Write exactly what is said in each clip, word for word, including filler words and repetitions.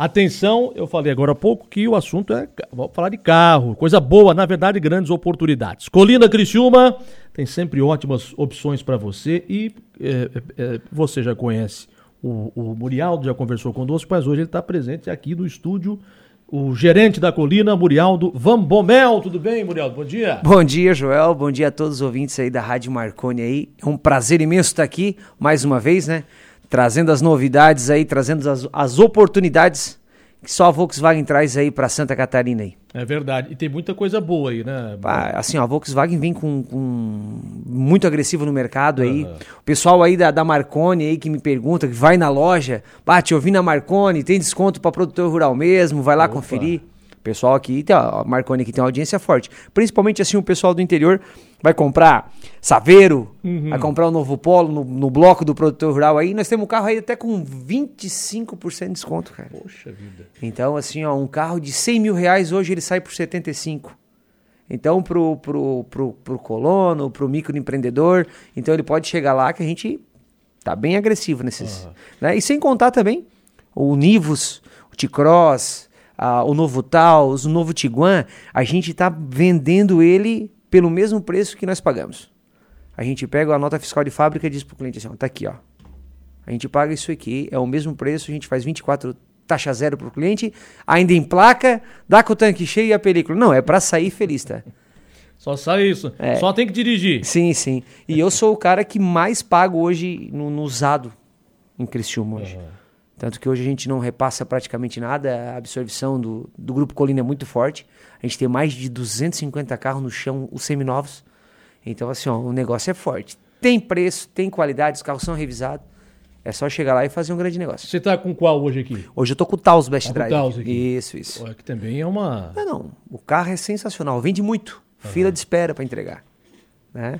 Atenção, eu falei agora há pouco que o assunto é, vamos falar de carro, coisa boa, na verdade, grandes oportunidades. Colina Criciúma tem sempre ótimas opções para você e é, é, você já conhece o, o Murialdo, já conversou conosco, mas hoje ele está presente aqui no estúdio, o gerente da Colina, Murialdo Vambomel. Tudo bem, Murialdo? Bom dia. Bom dia, Joel. Bom dia a todos os ouvintes aí da Rádio Marconi aí. É um prazer imenso estar aqui, mais uma vez, né? Trazendo as novidades aí, trazendo as, as oportunidades que só a Volkswagen traz aí para Santa Catarina aí. É verdade. E tem muita coisa boa aí, né? Ah, assim, ó, a Volkswagen vem com, com muito agressiva no mercado aí. Uhum. O pessoal aí da, da Marconi aí que me pergunta, que vai na loja, bate, eu vim na Marconi, tem desconto para produtor rural mesmo, vai lá Opa. conferir. O pessoal aqui, a Marconi aqui tem uma audiência forte. Principalmente assim, o pessoal do interior vai comprar Saveiro, uhum. vai comprar o novo Polo no, no bloco do produtor rural aí. Nós temos um carro aí até com vinte e cinco por cento de desconto, cara. Poxa vida. Então, assim, ó, um carro de cem mil reais hoje ele sai por setenta e cinco. Então, pro, pro, pro, pro colono, pro microempreendedor, então ele pode chegar lá que a gente tá bem agressivo nesses. Uhum. Né? E sem contar também o Nivus, o T-Cross, a, o novo Taos, o novo Tiguan, a gente tá vendendo ele pelo mesmo preço que nós pagamos. A gente pega a nota fiscal de fábrica e diz pro cliente assim, ó, tá aqui, ó. A gente paga isso aqui, é o mesmo preço, a gente faz vinte e quatro taxa zero pro cliente, ainda em placa, dá com o tanque cheio e a película. Não, é pra sair feliz, tá? Só sai isso, é. Só tem que dirigir. Sim, sim. E eu sou o cara que mais pago hoje no, no usado em Criciúma hoje. Uhum. Tanto que hoje a gente não repassa praticamente nada, a absorção do, do Grupo Colina é muito forte. A gente tem mais de duzentos e cinquenta carros no chão, os seminovos. Então, assim, ó, o negócio é forte. Tem preço, tem qualidade, os carros são revisados. É só chegar lá e fazer um grande negócio. Você tá com qual hoje aqui? Hoje eu tô com o Taos Best tá Drive. Com o Taos aqui. Isso, isso. Olha, que também é uma... Não, não. O carro é sensacional. Vende muito. Uhum. Fila de espera para entregar. Né?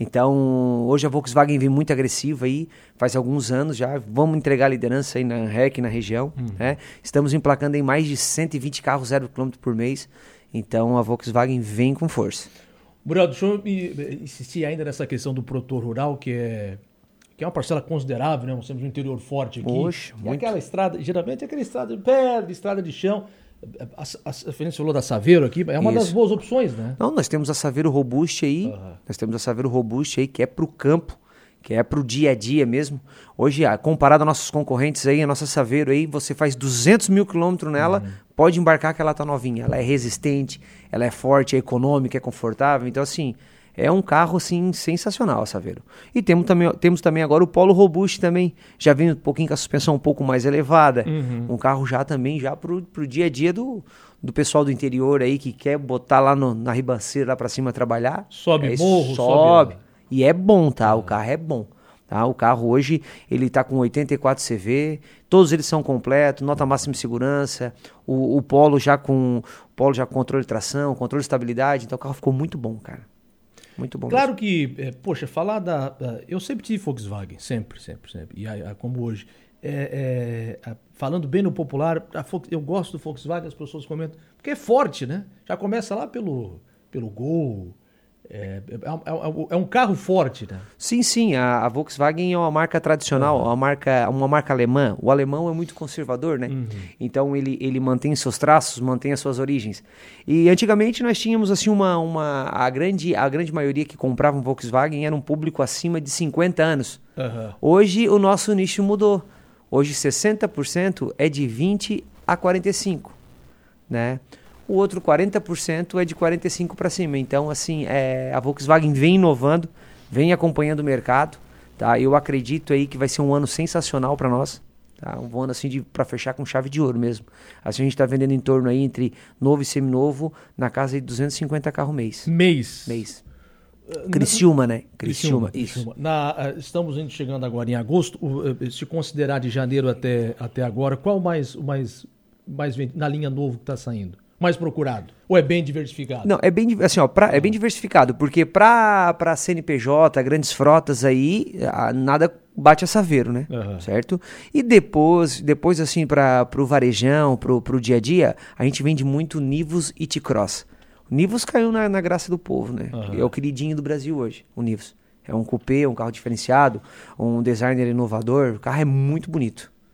Então, hoje a Volkswagen vem muito agressiva aí, faz alguns anos já, vamos entregar a liderança aí na R E C, na região, uhum. né? Estamos emplacando em mais de cento e vinte carros zero quilômetro por mês, então a Volkswagen vem com força. Murialdo, deixa eu insistir ainda nessa questão do produtor rural, que é, que é uma parcela considerável, né? Nós temos um interior forte aqui. Poxa, e muito. Aquela estrada, geralmente é aquela estrada de pedra, estrada de chão. A, a, a Fernanda falou da Saveiro aqui, é uma Isso. das boas opções, né? Não, nós temos a Saveiro Robust aí, uhum. nós temos a Saveiro Robust aí, que é pro campo, que é pro dia a dia mesmo. Hoje, comparado aos nossos concorrentes aí, a nossa Saveiro aí, você faz duzentos mil quilômetros nela, uhum. pode embarcar que ela tá novinha. Ela é resistente, ela é forte, é econômica, é confortável. Então, assim, é um carro, assim, sensacional a Saveiro. E temos também, temos também agora o Polo Robust também, já vem um pouquinho com a suspensão um pouco mais elevada. Uhum. Um carro já também, já pro, pro dia a dia do, do pessoal do interior aí, que quer botar lá no, na ribanceira lá pra cima trabalhar. Sobe é, morro, sobe. sobe. E é bom, tá? O carro é bom. Tá? O carro hoje, ele tá com oitenta e quatro C V, todos eles são completos, nota máxima de segurança, o, o Polo já com o Polo já com controle de tração, controle de estabilidade, então o carro ficou muito bom, cara. Muito bom. Claro mesmo. que, é, poxa, falar da, da... Eu sempre tive Volkswagen, sempre, sempre, sempre. E a, a, como hoje. É, é, a, falando bem no popular, a, eu gosto do Volkswagen, as pessoas comentam, porque é forte, né? Já começa lá pelo, pelo Gol. É, é, é, é um carro forte, né? Sim, sim. A, a Volkswagen é uma marca tradicional, uhum. uma, marca, uma marca alemã. O alemão é muito conservador, né? Uhum. Então ele, ele mantém seus traços, mantém as suas origens. E antigamente nós tínhamos assim uma, uma a grande a grande maioria que comprava um Volkswagen era um público acima de cinquenta anos. Uhum. Hoje o nosso nicho mudou. Hoje sessenta por cento é de vinte a quarenta e cinco, né? O outro quarenta por cento é de quarenta e cinco para cima. Então, assim, é, a Volkswagen vem inovando, vem acompanhando o mercado. Tá? Eu acredito aí que vai ser um ano sensacional para nós. Tá? Um ano assim para fechar com chave de ouro mesmo. Assim, a gente está vendendo em torno aí entre novo e seminovo na casa de duzentos e cinquenta carros mês. Mês? Mês. Criciúma, né? Criciúma. Criciúma, isso. Criciúma. Na, estamos chegando agora em agosto. Se considerar de janeiro até, até agora, qual o mais, o mais, mais na linha novo que está saindo? Mais procurado? Ou é bem diversificado? Não, é bem, assim, ó, pra, é bem diversificado, porque para para C N P J, grandes frotas aí, a, nada bate a Saveiro, né? Uhum. Certo? E depois, depois assim, para o varejão, pro, pro dia a dia, a gente vende muito Nivus e T-Cross. O Nivus caiu na, na graça do povo, né? Uhum. É o queridinho do Brasil hoje, o Nivus. É um coupé, um carro diferenciado, um designer inovador, o carro é muito bonito.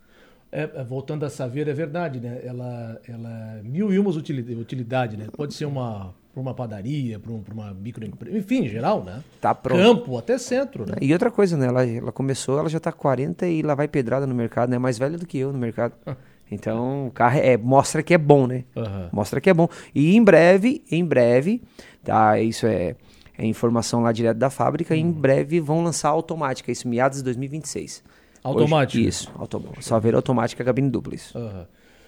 É, voltando a Saveiro, é verdade, né? Ela, ela mil e umas utilidade, né? Pode ser uma para uma padaria, para um, uma microempresa, enfim, em geral, né? Tá pronto. Campo, até centro, né? E outra coisa, né? Ela, ela começou, ela já tá quarenta e lá vai pedrada no mercado, né? Mais velha do que eu no mercado. Então, o carro é, mostra que é bom, né? Uhum. Mostra que é bom. E em breve, em breve, tá? Isso é, é informação lá direto da fábrica, uhum. Em breve vão lançar a automática, isso meados de dois mil e vinte e seis. Automática? Hoje, isso, automóvel. Saveiro automática, cabine dupla, isso. Uhum.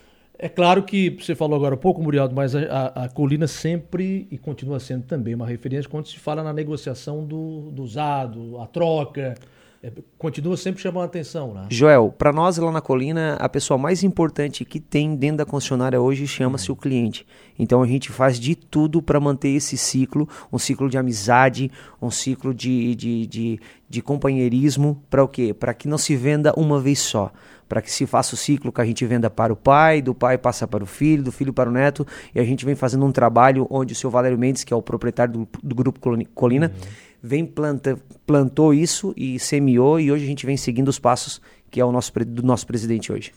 É claro que você falou agora um pouco, Murialdo, mas a, a, a Colina sempre e continua sendo também uma referência quando se fala na negociação do, do usado, a troca. É, continua sempre chamando a atenção, né? Joel, para nós lá na Colina, a pessoa mais importante que tem dentro da concessionária hoje chama-se uhum. o cliente. Então a gente faz de tudo para manter esse ciclo, um ciclo de amizade, um ciclo de, de, de, de companheirismo, para o quê? Para que não se venda uma vez só. Para que se faça o ciclo que a gente venda para o pai, do pai passa para o filho, do filho para o neto, e a gente vem fazendo um trabalho onde o seu Valério Mendes, que é o proprietário do, do Grupo Colina, uhum. vem planta, plantou isso e semeou, e hoje a gente vem seguindo os passos que é o nosso, do nosso presidente hoje.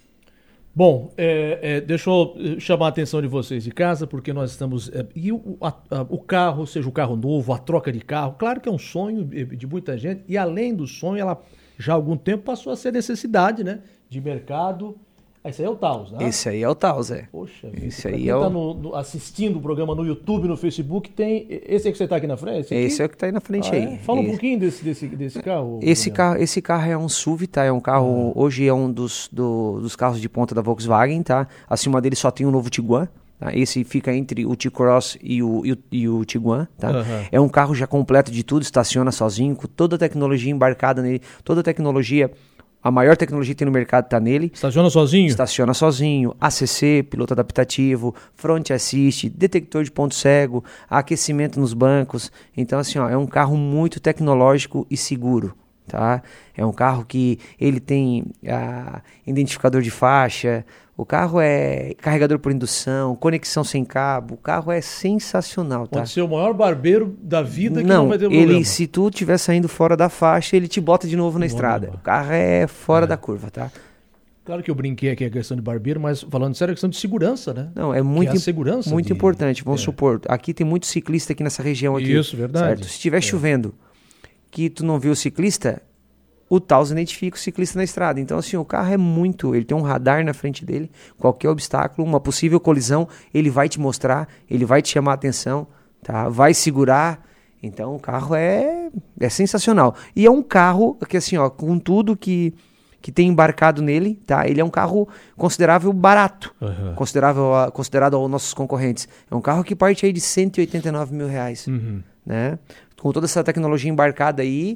Bom, é, é, deixa eu chamar a atenção de vocês de casa, porque nós estamos... É, e o, a, a, o carro, seja o carro novo, a troca de carro, claro que é um sonho de muita gente, e além do sonho, ela já há algum tempo passou a ser necessidade, né? De mercado. Esse aí é o Taos, né? Esse aí é o Taos, é. Poxa, esse aí quem é o... tá no, no, assistindo o programa no YouTube, no Facebook, tem... Esse é que você está aqui na frente? Esse, esse é o que está aí na frente ah, aí. É? Fala esse... um pouquinho desse, desse, desse carro. Esse carro, esse carro é um S U V, tá? É um carro... Ah. Hoje é um dos, do, dos carros de ponta da Volkswagen, tá? Acima dele só tem o novo Tiguan. Tá? Esse fica entre o T-Cross e o, e o, e o Tiguan, tá? Uhum. É um carro já completo de tudo, estaciona sozinho, com toda a tecnologia embarcada nele, toda a tecnologia... A maior tecnologia que tem no mercado está nele. Estaciona sozinho? Estaciona sozinho. A C C, piloto adaptativo, front assist, detector de ponto cego, aquecimento nos bancos. Então, assim, ó, é um carro muito tecnológico e seguro. Tá? É um carro que ele tem a, identificador de faixa, o carro é carregador por indução, conexão sem cabo, o carro é sensacional. Tá? Pode ser o maior barbeiro da vida que não, não vai ter ele, problema. Se tu estiver saindo fora da faixa, ele te bota de novo na Bom, estrada. Não. O carro é fora é. da curva, tá? Claro que eu brinquei aqui a questão de barbeiro, mas falando sério, a questão de segurança, né? Não, é muito, é a segurança muito de... importante. Vamos é. supor, aqui tem muito ciclista aqui nessa região aqui. Isso, verdade. Certo? Se estiver é. chovendo, que tu não viu o ciclista, o Taos identifica o ciclista na estrada. Então, assim, o carro é muito... Ele tem um radar na frente dele, qualquer obstáculo, uma possível colisão, ele vai te mostrar, ele vai te chamar a atenção, tá? Vai segurar. Então, o carro é, é sensacional. E é um carro que, assim, ó, com tudo que, que tem embarcado nele, tá? Ele é um carro considerável barato, uhum. considerável, considerado aos nossos concorrentes. É um carro que parte aí de cento e oitenta e nove mil reais, uhum. né? Com toda essa tecnologia embarcada aí,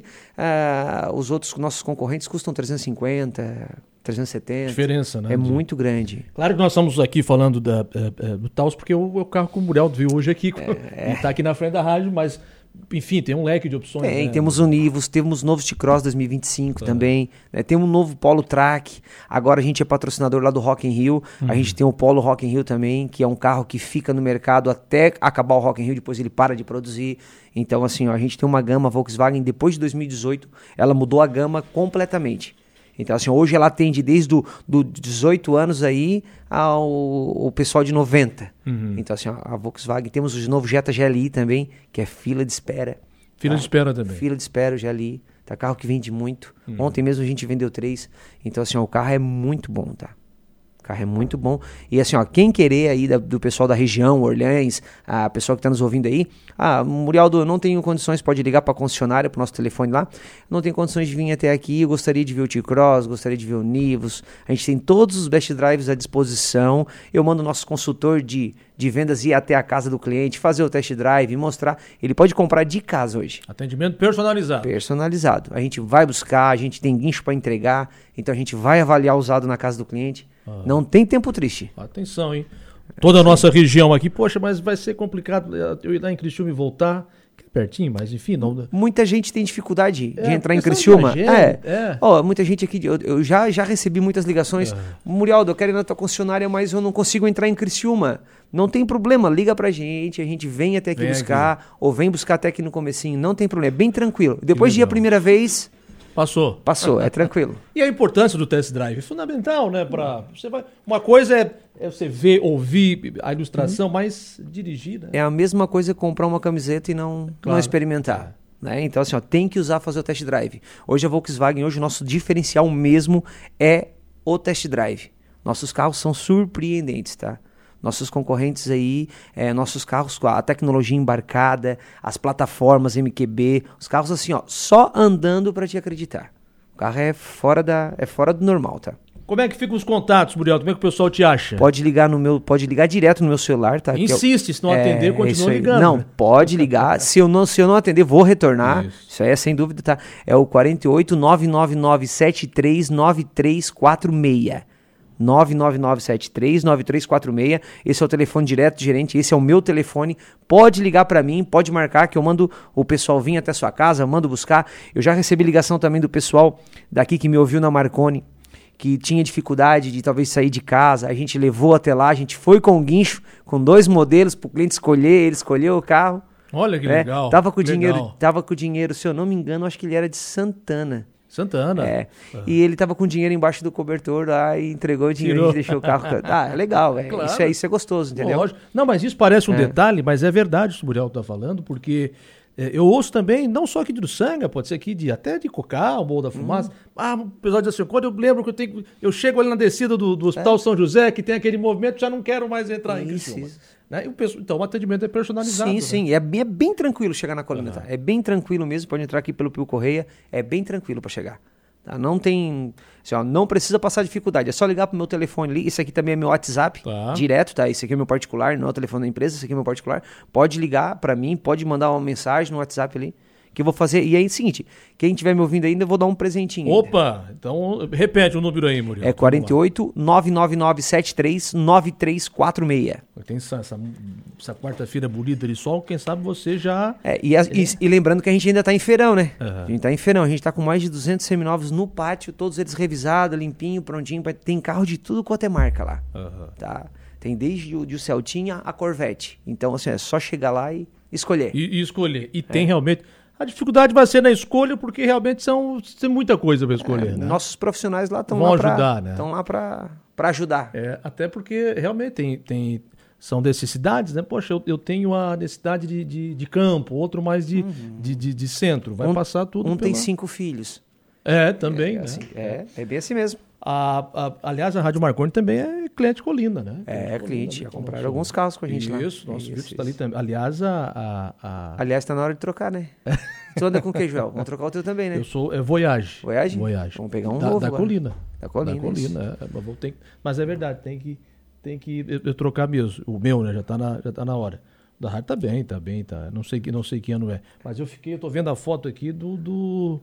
uh, os outros nossos concorrentes custam trezentos e cinquenta, trezentos e setenta. Diferença, né? É muito grande. Claro que nós estamos aqui falando da, uh, uh, do Taos, porque o, o carro que o Murialdo viu hoje aqui, é, e está aqui na frente da rádio, mas... Enfim, tem um leque de opções. Tem, né? Temos o Nivus, temos o novo T-Cross dois mil e vinte e cinco uhum. também, né? Tem um novo Polo Track, agora a gente é patrocinador lá do Rock in Rio, uhum. a gente tem o Polo Rock in Rio também, que é um carro que fica no mercado até acabar o Rock in Rio, depois ele para de produzir. Então, assim, ó, a gente tem uma gama Volkswagen, depois de dois mil e dezoito, ela mudou a gama completamente. Então, assim, hoje ela atende desde do, do dezoito anos aí ao o pessoal de noventa. Uhum. Então, assim, ó, a Volkswagen, temos o novo Jetta G L I também, que é fila de espera. Fila tá? de espera também. Fila de espera, o G L I. Tá, carro que vende muito. Uhum. Ontem mesmo a gente vendeu três. Então, assim, ó, o carro é muito bom, tá? O carro é muito bom. E assim, ó, quem querer aí da, do pessoal da região, Orleans, a pessoa que está nos ouvindo aí, ah, Murialdo, eu não tenho condições, pode ligar para a concessionária, para o nosso telefone lá, não tenho condições de vir até aqui, eu gostaria de ver o T-Cross, gostaria de ver o Nivus, a gente tem todos os best drives à disposição, eu mando o nosso consultor de, de vendas ir até a casa do cliente, fazer o test drive, mostrar, ele pode comprar de casa hoje. Atendimento personalizado. Personalizado. A gente vai buscar, a gente tem guincho para entregar, então a gente vai avaliar o usado na casa do cliente. Ah. Não tem tempo triste. Atenção, hein? Toda a nossa região aqui, poxa, mas vai ser complicado eu ir lá em Criciúma e voltar, que é pertinho, mas enfim, não... Muita gente tem dificuldade de é, entrar em Criciúma. De é, é. Oh, muita gente aqui, eu, eu já, já recebi muitas ligações, é. Murialdo, eu quero ir na tua concessionária, mas eu não consigo entrar em Criciúma. Não tem problema, liga pra gente, a gente vem até aqui vem buscar, aqui. Ou vem buscar até aqui no comecinho, não tem problema, é bem tranquilo. Depois de ir a primeira vez... Passou. Passou, é tranquilo. E a importância do test drive é fundamental, né? Pra, você vai, uma coisa é, é você ver, ouvir a ilustração, uhum. mas dirigir, né? É a mesma coisa que comprar uma camiseta e não, claro. não experimentar. Né? Então, assim, ó, tem que usar fazer o test drive. Hoje a Volkswagen, hoje o nosso diferencial mesmo é o test drive. Nossos carros são surpreendentes, tá? Nossos concorrentes aí, é, nossos carros com a tecnologia embarcada, as plataformas M Q B, os carros assim, ó, só andando para te acreditar. O carro é fora, da, é fora do normal, tá? Como é que ficam os contatos, Muriel? Como é que o pessoal te acha? Pode ligar no meu, pode ligar direto no meu celular, tá? Insiste, se não é, atender, continua ligando. Não, pode ligar. se, eu não, se eu não atender, vou retornar. Isso, Isso aí é sem dúvida, tá? É o quarenta e oito, nove nove nove sete três, nove três quatro seis. nove nove nove sete três, nove três quatro seis. Esse é o telefone direto do gerente, esse é o meu telefone. Pode ligar para mim, pode marcar que eu mando o pessoal vir até a sua casa, mando buscar. Eu já recebi ligação também do pessoal daqui que me ouviu na Marconi, que tinha dificuldade de talvez sair de casa. A gente levou até lá, a gente foi com o guincho, com dois modelos para o cliente escolher, ele escolheu o carro. Olha que é, legal. Tava com o legal. dinheiro, tava com o dinheiro, se eu não me engano, acho que ele era de Santana. Santana. É. Uhum. E ele tava com dinheiro embaixo do cobertor lá e entregou o dinheiro Tirou. e deixou o carro. Ah, é legal, é. Claro. Isso, é, isso é gostoso, entendeu? Lógico. Não, mas isso parece um é. detalhe, mas é verdade o que o Muriel tá falando, porque é, eu ouço também, não só aqui de Uruçanga, pode ser aqui de, até de Cocá, o Morro da Fumaça. Hum. Ah, o pessoal diz assim, quando eu lembro que eu tenho. Eu chego ali na descida do, do Hospital é. São José, que tem aquele movimento, já não quero mais entrar isso, em Criciúma. Isso. Né? E o pessoal, então o atendimento é personalizado. Sim, né? sim. É bem, é bem tranquilo chegar na colina. Uhum. Tá? É bem tranquilo mesmo, pode entrar aqui pelo Pio Correia, é bem tranquilo para chegar. Tá? Não tem, assim, ó, não precisa passar dificuldade, é só ligar pro meu telefone ali. Esse aqui também é meu WhatsApp, tá. direto, tá? Esse aqui é meu particular, não é o telefone da empresa, esse aqui é meu particular. Pode ligar para mim, pode mandar uma mensagem no WhatsApp ali, que eu vou fazer. E aí é o seguinte, quem estiver me ouvindo ainda, eu vou dar um presentinho. Opa, ainda. Então repete o número aí, Muriel. É quarenta e oito, nove nove nove sete três, nove três quatro seis. Tem essa, essa, essa quarta-feira bonita de sol, quem sabe você já... É, e, as, é. e, e lembrando que a gente ainda tá em feirão, né? Uhum. A gente tá em feirão, a gente tá com mais de duzentos seminovos no pátio, todos eles revisados, limpinho, prontinho. Pra... Tem carro de tudo quanto é marca lá. Uhum. Tá? Tem desde o, de o Celtinha a Corvette. Então, assim, é só chegar lá e escolher. E, e escolher. E tem é. realmente... A dificuldade vai ser na escolha, porque realmente são, tem muita coisa para escolher. É, né? Nossos profissionais lá estão lá para né? lá para ajudar. É, até porque realmente tem, tem, são necessidades, né? Poxa, eu, eu tenho a necessidade de, de, de campo, outro mais de, uhum. de, de, de centro. Vai um, passar tudo. Um pela... tem cinco filhos. É, também. É, né? assim, é, é bem assim mesmo. A, a, aliás, a Rádio Marconi também é cliente Colina, né? É, cliente. Já compraram alguns carros com a gente isso, lá. Isso, nosso vídeo está ali também. Aliás, a... a, a... Aliás, está na hora de trocar, né? Tu anda com o que, Joel? Vamos trocar o teu também, né? Eu sou é Voyage. Voyage? Voyage. Vamos pegar um da, novo da agora. Colina. Da Colina. Da Colina, é, vou ter, mas é verdade, tem que, tem que eu, eu trocar mesmo. O meu, né? Já tá na, já tá na hora. Da rádio tá bem, tá bem, tá. Não sei, não sei que ano é. Mas eu fiquei, eu tô vendo a foto aqui do... do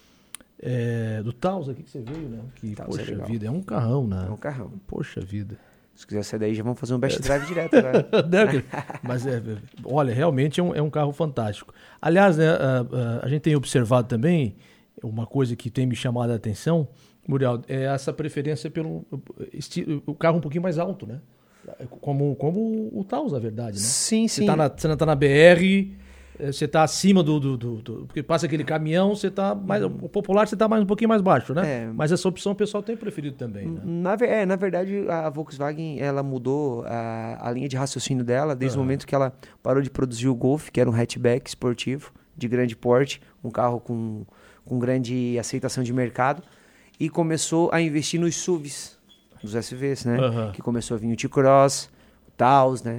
É, do Taos aqui que você veio, né? Que, Taos poxa é vida, é um carrão, né? É um carrão. Poxa vida. Se quiser sair daí, já vamos fazer um best drive direto agora. Mas, é, olha, realmente é um, é um carro fantástico. Aliás, né, a, a, a gente tem observado também uma coisa que tem me chamado a atenção, Muriel, é essa preferência pelo estilo, o carro um pouquinho mais alto, né? Como, como o Taos, na verdade, né? Sim, sim. Você tá na, você tá na B R... Você está acima do, do, do, do... Porque passa aquele caminhão, você está mais... Uhum. O popular você está mais, um pouquinho mais baixo, né? É. Mas essa opção o pessoal tem preferido também, né? Na, é, na verdade, a Volkswagen, ela mudou a, a linha de raciocínio dela desde uhum. o momento que ela parou de produzir o Golf, que era um hatchback esportivo, de grande porte, um carro com, com grande aceitação de mercado, e começou a investir nos S U Vs, nos S U Vs, né? Uhum. Que começou a vir o T-Cross, o Taos, né?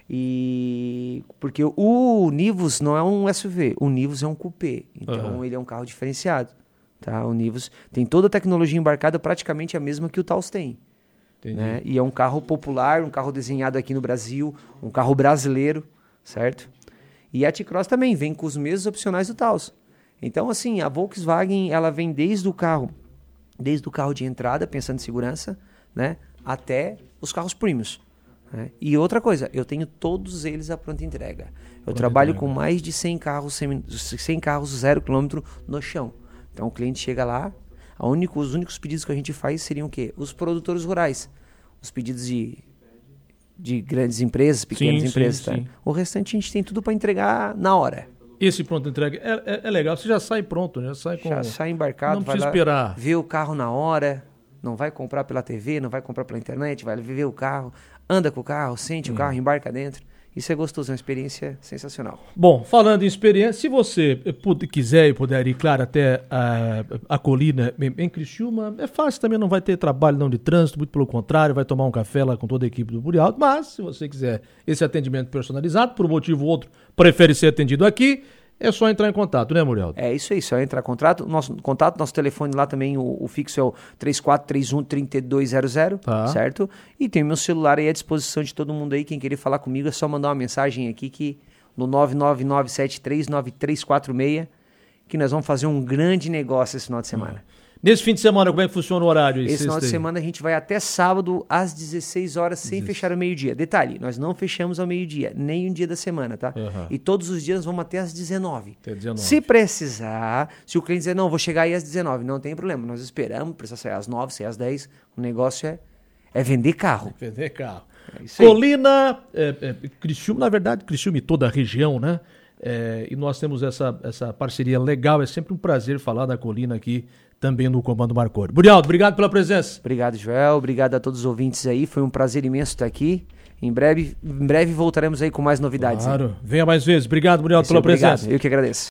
E porque o Nivus não é um S U V, o Nivus é um coupé, então uhum. ele é um carro diferenciado, tá? O Nivus tem toda a tecnologia embarcada, praticamente a mesma que o Taos tem, né? E é um carro popular, um carro desenhado aqui no Brasil, um carro brasileiro, certo? E a T-Cross também vem com os mesmos opcionais do Taos. Então, assim, a Volkswagen, ela vem desde o carro, desde o carro de entrada, pensando em segurança, né, até os carros premiums. É. E outra coisa, eu tenho todos eles à pronta entrega. Eu pronta trabalho entrega. com mais de cem carros, cem carros zero quilômetro no chão. Então o cliente chega lá, a único, os únicos pedidos que a gente faz seriam o quê? Os produtores rurais. Os pedidos de, de grandes empresas, pequenas sim, empresas. Sim, tá? Sim. O restante a gente tem tudo para entregar na hora. Esse pronto entrega é, é, é legal, você já sai pronto, já sai com... Já sai embarcado, não vai precisa lá, esperar. vê o carro na hora, não vai comprar pela T V, não vai comprar pela internet, vai ver o carro, anda com o carro, sente hum. o carro, embarca dentro. Isso é gostoso, é uma experiência sensacional. Bom, falando em experiência, se você puder, quiser e puder ir, claro, até a, a colina em, em Criciúma, é fácil também, não vai ter trabalho não de trânsito, muito pelo contrário, vai tomar um café lá com toda a equipe do Buri Alto, mas se você quiser esse atendimento personalizado, por um motivo ou outro, prefere ser atendido aqui, é só entrar em contato, né, Muriel? É isso aí, só entrar em contato. Nosso contato, nosso telefone lá também, o, o fixo é o três quatro três um, três dois zero zero, tá. Certo? E tem meu celular aí à disposição de todo mundo aí. Quem querer falar comigo é só mandar uma mensagem aqui que no nove nove nove sete três nove três quatro seis, que nós vamos fazer um grande negócio esse final de semana. Hum. Nesse fim de semana, como é que funciona o horário? Esse final de semana a gente vai até sábado às dezesseis horas sem Isso. fechar ao meio-dia. Detalhe, nós não fechamos ao meio-dia, nem um dia da semana, tá? Uhum. E todos os dias vamos até às dezenove. Até dezenove. Se precisar, se o cliente dizer, não, vou chegar aí às dezenove, não tem problema. Nós esperamos, precisa sair às nove, sair às dez. O negócio é, é vender carro. É vender carro. É isso aí. Colina, é, é, Criciúma, na verdade, Criciúma e toda a região, né? É, e nós temos essa, essa parceria legal. É sempre um prazer falar da Colina aqui também no Comando Marconi. Burialdo, obrigado pela presença. Obrigado, Joel. Obrigado a todos os ouvintes aí. Foi um prazer imenso estar aqui. Em breve, em breve voltaremos aí com mais novidades. Claro. Aí. Venha mais vezes. Obrigado, Burialdo, pela obrigado. presença. Eu que agradeço.